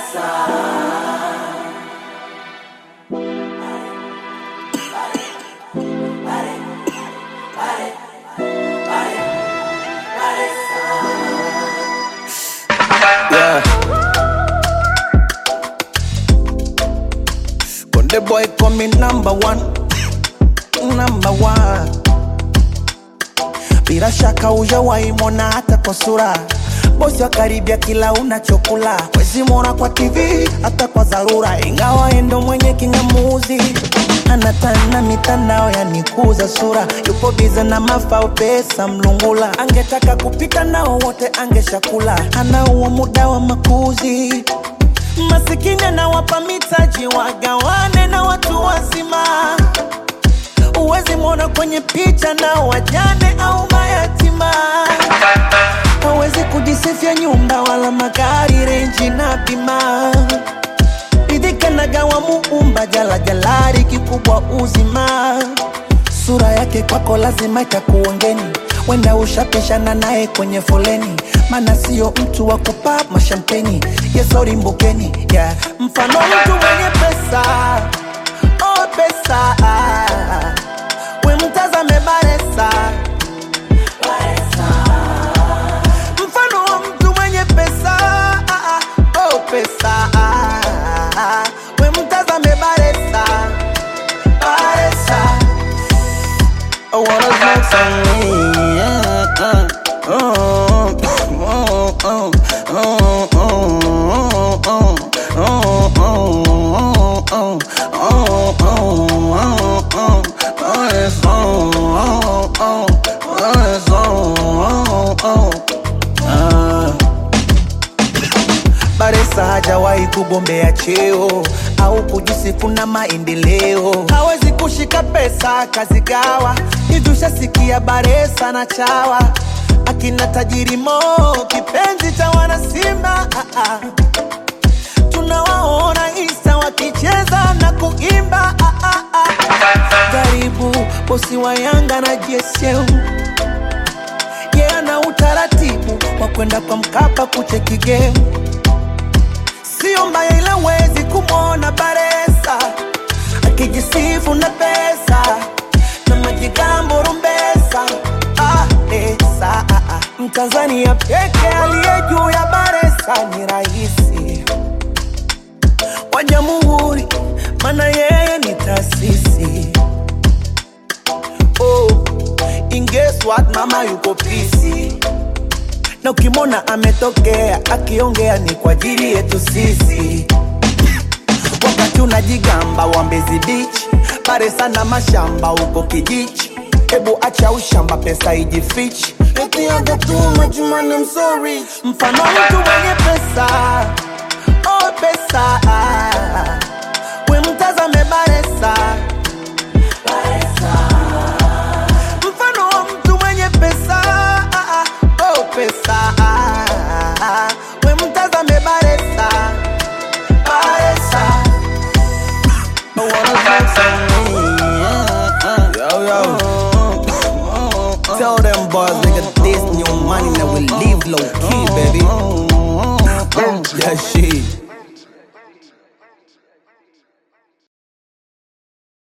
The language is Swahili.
Yeah. Konde boy call me number one. Bila shaka hujawahi mwona hata kwa sura. Bosi wa karibia kila unachokula. Wezi mwona kwa TV hata kwa dharura. Ingawa endo mwenye kingamuzi. Anatana mitandao yanikuza sura. Yupo bize na mafao pesa mlungula. Angetaka kupita nao wote angeshakula. Ana uo muda wa makuzi. Masikini na wapa mitaji wagawane na watu wazima. Uwezi mwona kwenye picha na wajane au mayatima. Hawezi kujisifia nyumba wala magari renji na bima. Ridhika na gawa muumba jala jalari kikubwa uzima. Sura yake kwako lazima itakuongeni. Wenda ushapishana nae kwenye foleni. Mana sio mtu wa kupa mashampeni. Yesori mbukeni, yeah. Mfano mtu mwenye pesa. Oh pesa. We mtazame Baresa. Mfano wa mtu mwenye pesa. Oh pesa. We mtazame Baresa. Baresa. I wanna smoke some weed, yeah. Baresa hajawahi kugombea cheo au kujisifu na maendeleo. Hawezi kushika pesa kazigawa. Hivi ushasikia Baresa na chawa. Akina tajiri Mo kipenzi cha wana Simba. Tunawaona Insta wakicheza na kuimba. Karibu bosi wa Yanga na JSM. Yeah, na utaratibu wa kwenda kwa Mkapa kucheki game. Sio mbaya ila wezi kumwona Baresa akijisifu na pesa na majigambo rumbesa. Mtanzania peke aliye juu ya Baresa ni raisi wa jamhuri, mana yeye ni taasisi. Oh, and guess what, mama yuko pisi. Na ukimona ametokea akiongea ni kwa ajili yetu sisi. Wakati unajigamba wa Mbezi Beach, Baresa na mashamba uko Kijichi. Ebu acha ushamba pesa ijifichi. Eti aga too much money, I'm so rich. Mfano mtu mwenye pesa. Oh pesa. We mtazame Baresa. Mfano wa mtu mwenye pesa. Oh pesa. We mtazame Baresa. Baresa. I wanna smoke some weed. Yo yo. Tell them boys, nigga, this new money that we live low key, baby. That shit.